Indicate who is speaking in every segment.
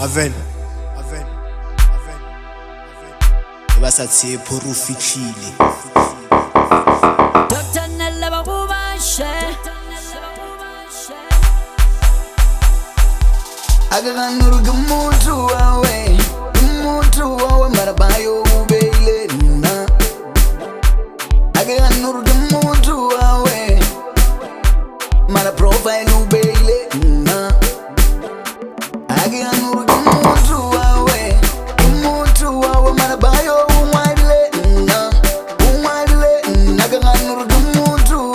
Speaker 1: Aven basathi phorofikhile
Speaker 2: Dr. Nella bakubashe
Speaker 3: Akakanurga umuntu wawe marabayo ubele na Akakanurga umuntu wawe mara profile ubele na Akakanurga umuntu wawe marabayo umwadile na Akakanurga umuntu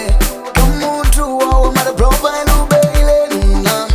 Speaker 3: wawe mara profile ubele na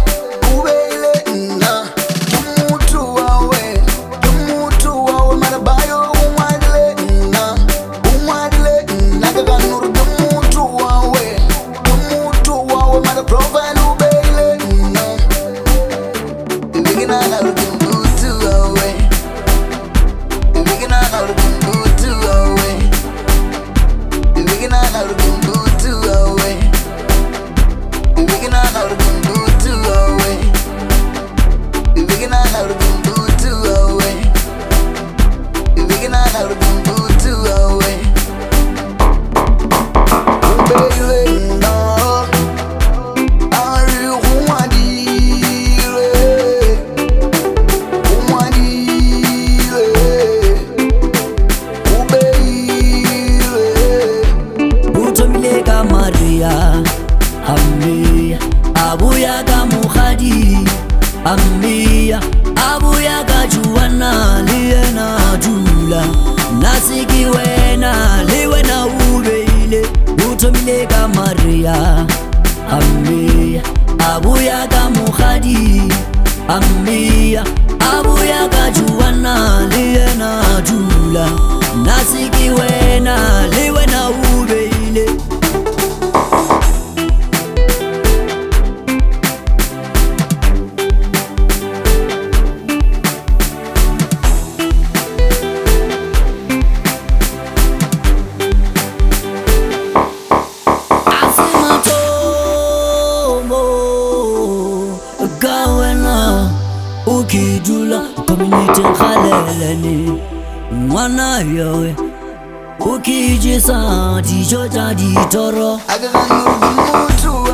Speaker 2: Abuya ka mukhadi Ammiya Abuya ka juwana Liyena jula Nasiki wena Liwena ubeile Utomile ka Maria Ammiya Abuya ka mukhadi Ammiya Abuya ka juwana Liyena jula Nasiki wena Liwena ubeile Ukijula community khaleleni mwana yowe ukijisa dijoja ditoro
Speaker 3: Akakanurga umuntu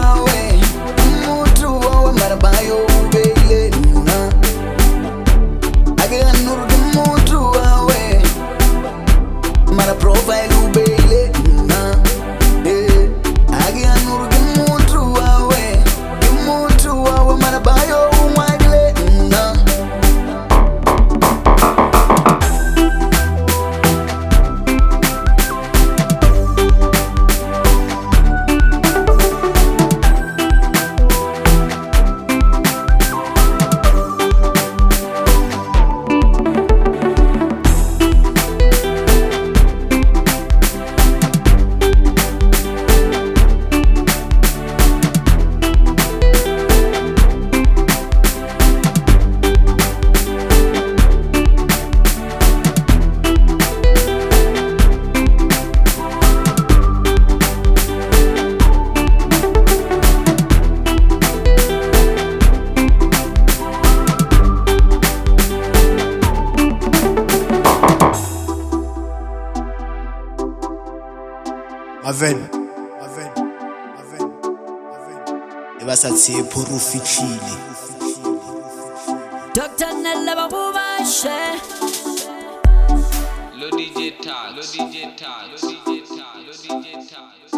Speaker 3: wawe marabayo ubele na Akakanurga umuntu wawe mara profile ubele na Akakanurga umuntu wawe marabayo umwadile na
Speaker 1: Aven basathi phorofikhile
Speaker 2: Dr. Nella bakubashe
Speaker 4: Lo DJ Tag